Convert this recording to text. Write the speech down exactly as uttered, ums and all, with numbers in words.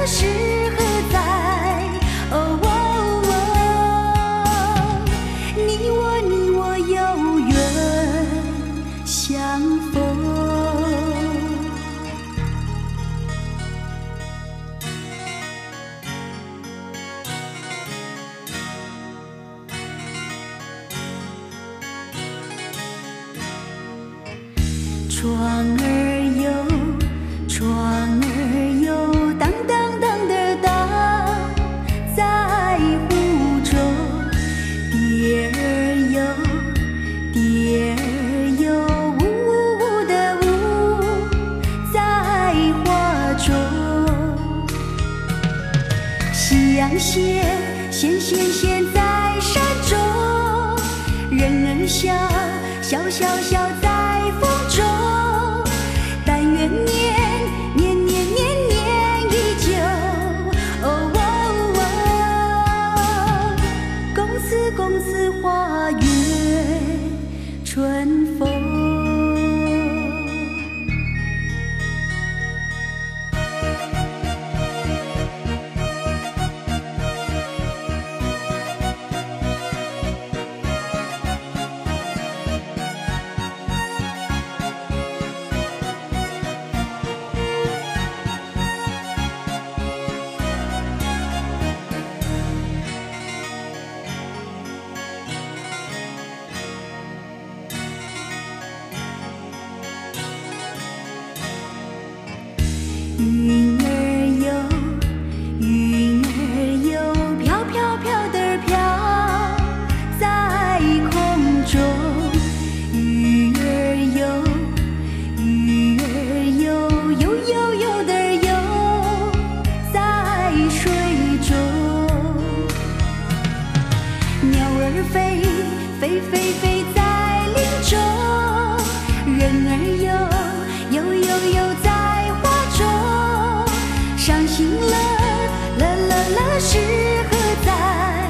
了是何在？哦哦哦，你我你我有缘相逢。窗儿哟，窗儿哟，当当当的当，在湖中。蝶儿哟，蝶儿哟，呜呜呜的呜，在花中。夕阳斜，斜斜斜在山中。人儿笑，笑笑笑在风中。但愿年年年年年依旧。哦哦哦，共此共此花月春风。云儿哟，云儿哟，飘飘飘的飘在空中。鱼儿哟，鱼儿哟，游游游的游在水中。鸟儿飞，飞飞飞在林中。人儿游，游游游在伤心了，了了了是何在？